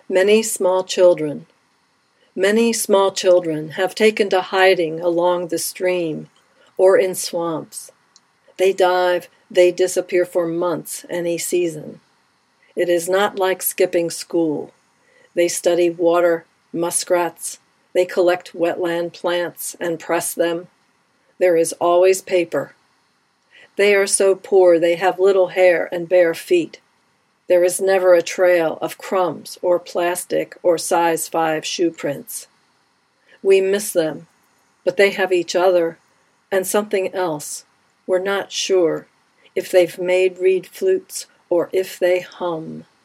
Many small children. Many small children have taken to hiding along the stream or in swamps. They dive, they disappear for months any season. It is not like skipping school. They study water, muskrats. They collect wetland plants and press them. There is always paper. They are so poor they have little hair and bare feet. There is never a trail of crumbs or plastic or size 5 shoe prints. We miss them, but they have each other and something else. We're not sure if they've made reed flutes or if they hum.